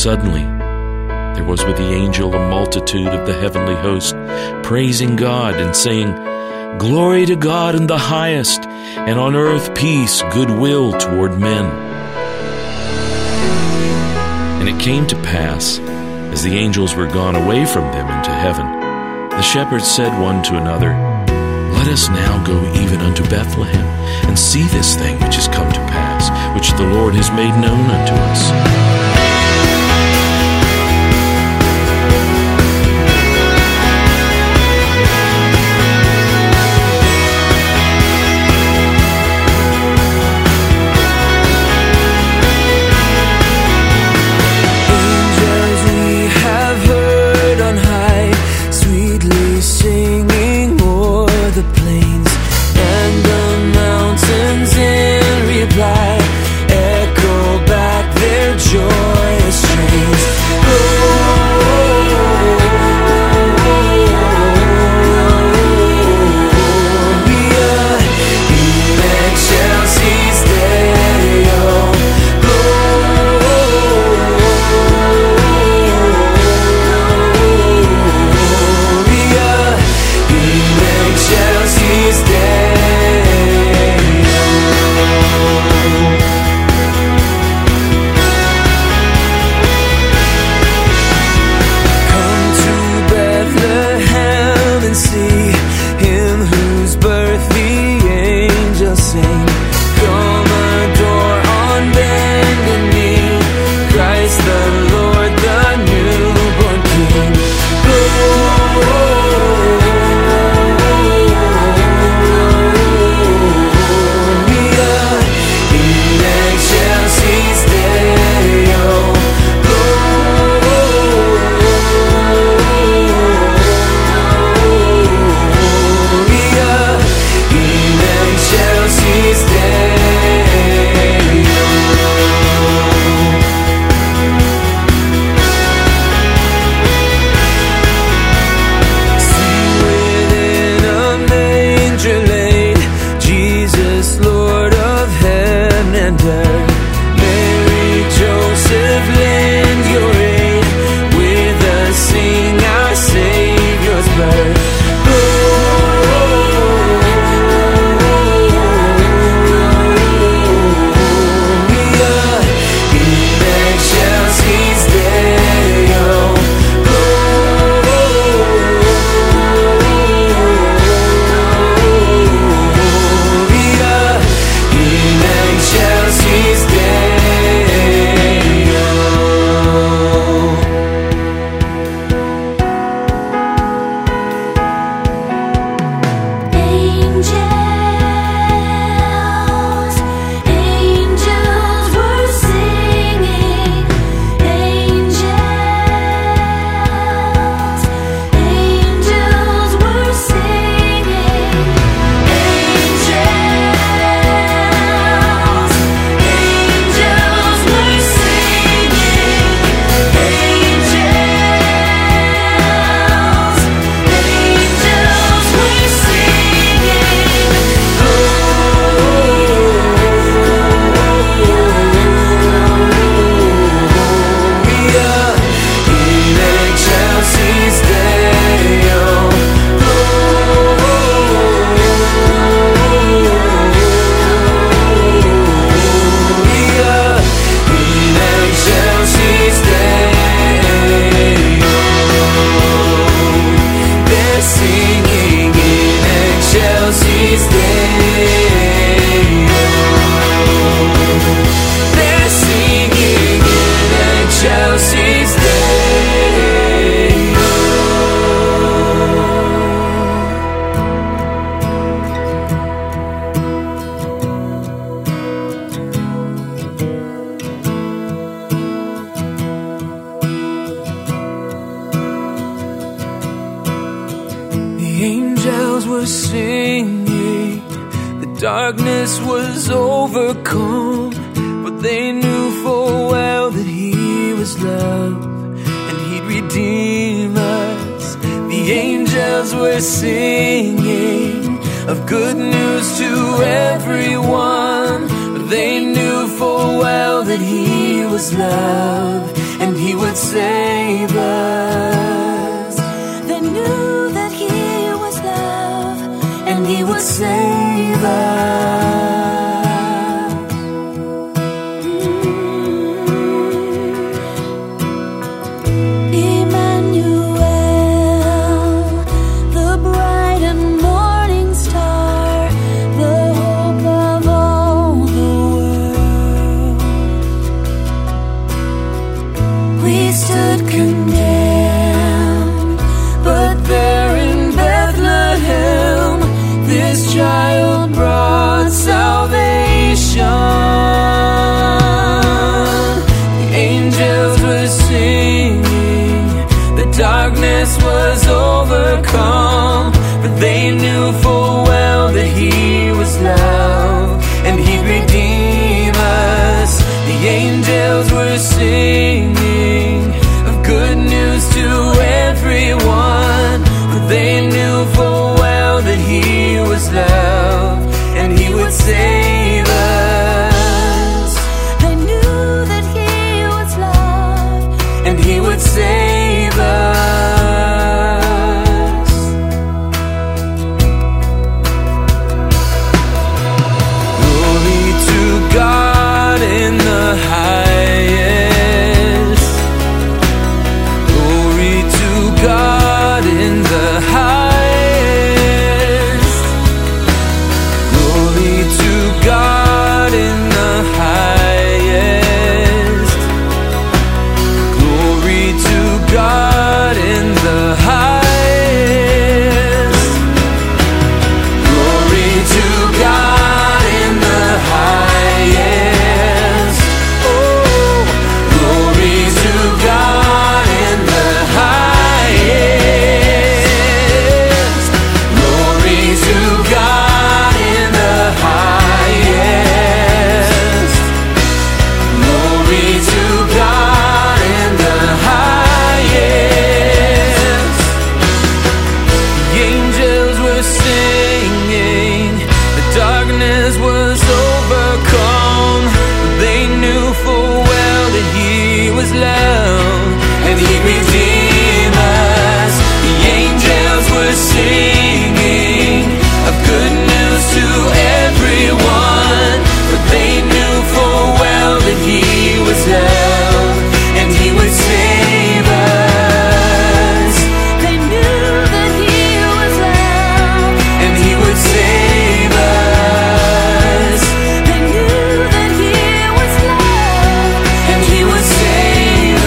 Suddenly, there was with the angel a multitude of the heavenly host, praising God and saying, "Glory to God in the highest, and on earth peace, goodwill toward men." And it came to pass, as the angels were gone away from them into heaven, the shepherds said one to another, "Let us now go even unto Bethlehem, and see this thing which is come to pass, which the Lord has made known unto us." were singing, the darkness was overcome, but they knew full well that He was love and He'd redeem us. The angels were singing of good news to everyone, but they knew full well that He was love and He would save us. They knew that He was love, and He would save us. Child brought salvation. The angels were singing, the darkness was overcome, but they knew full well that He was love, and He'd redeem us. The angels were singing of good news to everyone, but they knew full well that He was love, and He would save us. They knew that He was love, and He would save us. Glory to God in the highest. Glory to God in the highest. God in the highest. Glory to God in the highest. Glory to God in the highest. Oh, glory to God in the highest. Glory to God in the highest. Glory to God in the highest. The angels were singing, the darkness was overcome, but they knew full well that He was love, and He'd redeem us. The angels were singing of good news to everyone, but they knew full well that He was love, and He would save us. they knew that He was love, And He would save us. they knew that He was love, And He would save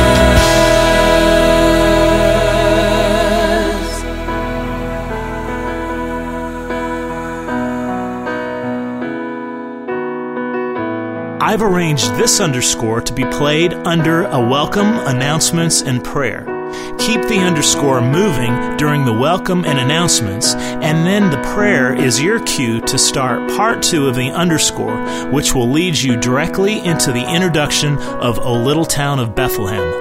us. I've arranged this underscore to be played under a welcome, announcements, and prayer. Keep the underscore moving during the welcome and announcements, and then the prayer is your cue to start part 2 of the underscore, which will lead you directly into the introduction of O Little Town of Bethlehem.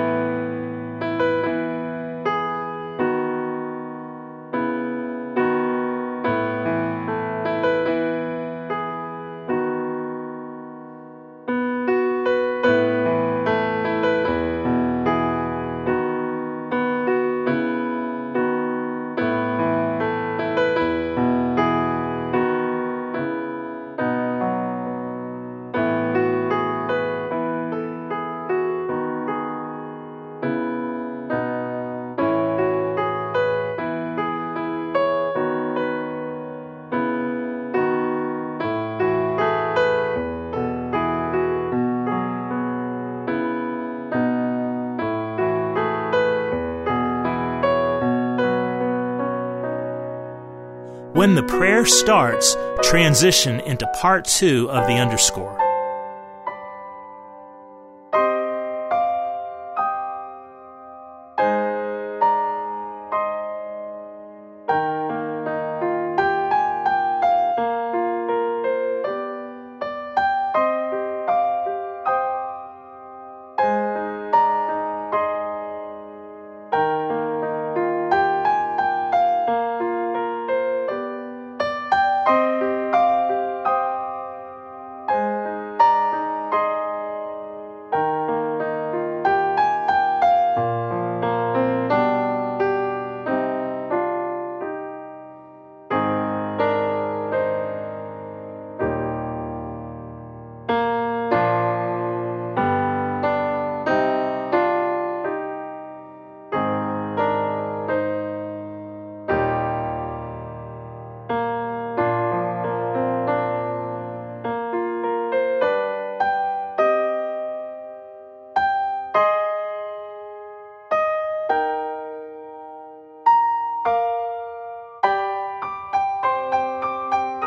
When the prayer starts, transition into part 2 of the underscore.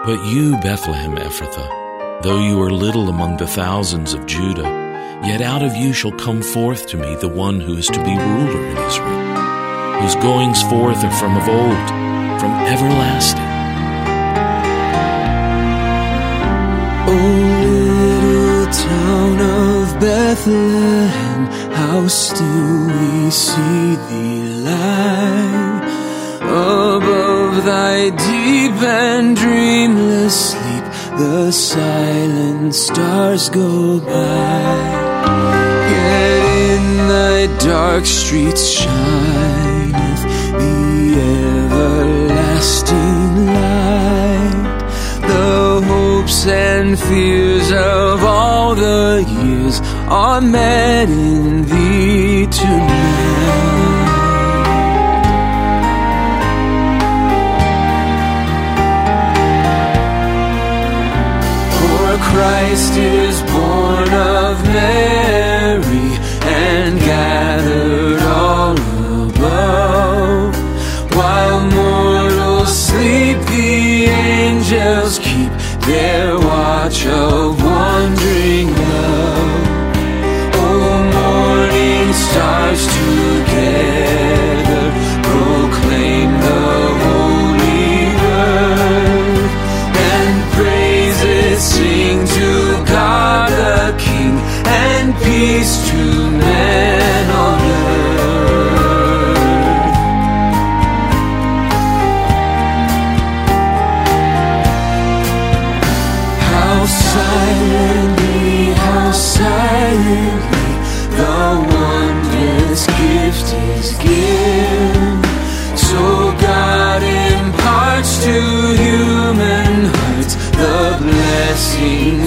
But you, Bethlehem Ephrathah, though you are little among the thousands of Judah, yet out of you shall come forth to me the one who is to be ruler in Israel, whose goings forth are from of old, from everlasting. O little town of Bethlehem, how still we see thee lie above thy deep and dreamless sleep. The silent stars go by, yet in thy dark streets shineth the everlasting light. The hopes and fears of all the years are met in thee tonight. For Christ is born of Mary and gathered all above. While mortals sleep, the angels keep their watch of wondering love. Oh, morning stars together proclaim the holy birth, and praises sing to God the King, and peace to men on earth. How silently the wondrous gift is given. So God imparts to human hearts the blessing